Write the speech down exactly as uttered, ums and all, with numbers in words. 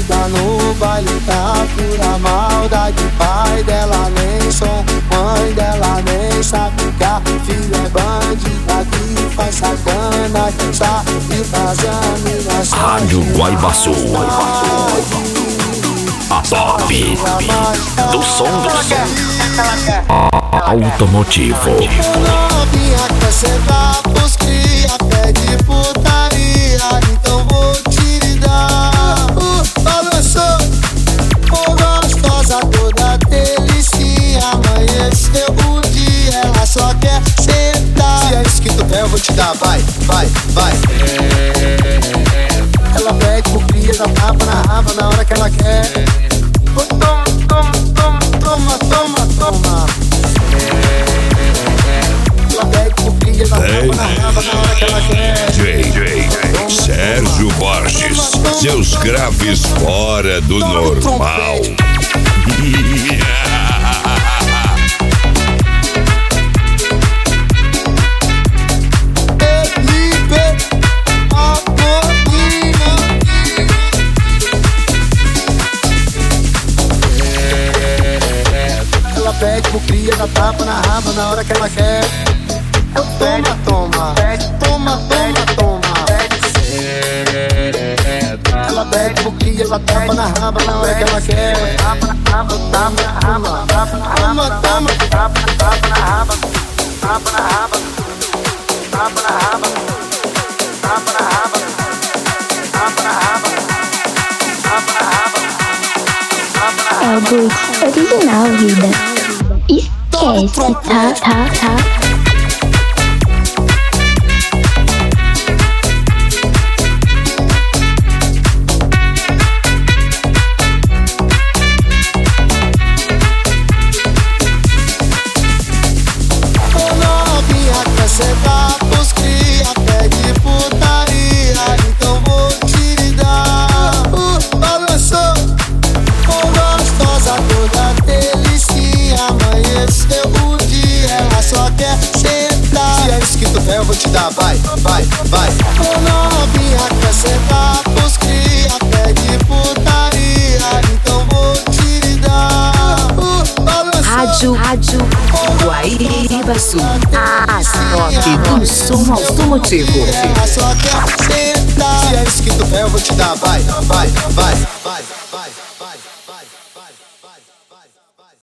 bandida no baile tá pura maldade. Pai dela nem som, mãe dela nem sabe que a filha é bandida que faz sacanagem, sabe fazer a mina. Rádio Guaibaçu, a top do som do som automotivo. Novinha quer sentar pros cria, pede putaria, então vou te dar. Uh, balançou, oh, gostosa, toda delicinha. Amanheceu o dia, ela só quer sentar. Se é isso que tu quer, eu vou te dar, vai, vai, vai. Ela pede pro cria, dá tapa na raba na hora que ela quer. Oh, toma, toma, toma, toma, toma, toma. Ela pede pro cria, dá tapa na raba na hora que ela quer. D J Sérgio Borges, seus graves fora do normal. Pede pro cria, dá tapa na raba na hora que ela quer. Toma, toma, toma, toma, toma. Ela pede pro cria, dá tapa na raba na hora que ela quer. Tapa na raba, tapa na raba, tapa na raba, toma, tapa, tapa na raba, tapa na raba, tapa na raba, tapa na raba, tapa na raba, tapa na raba, tapa na raba. É o Boots original, vida. Esquece, tá, tá, tá. Ô novinha quer sentar pros cria, pede putaria, então vou te dar. Uh, balançou, oh, gostosa, toda delicinha. Amanheceu o dia, ela só quer sentar. Se é isso que tu quer, eu vou te dar, vai, vai, vai. Ô novinha quer sentar pros cria, pede putaria, então vou te dar. Uh, balançou. Rádio, rádio Guaibaçu, a top do som automotivo. Ela só quer sentar. Se é isso que tu quer, eu vou te dar, vai, vai, vai, vai.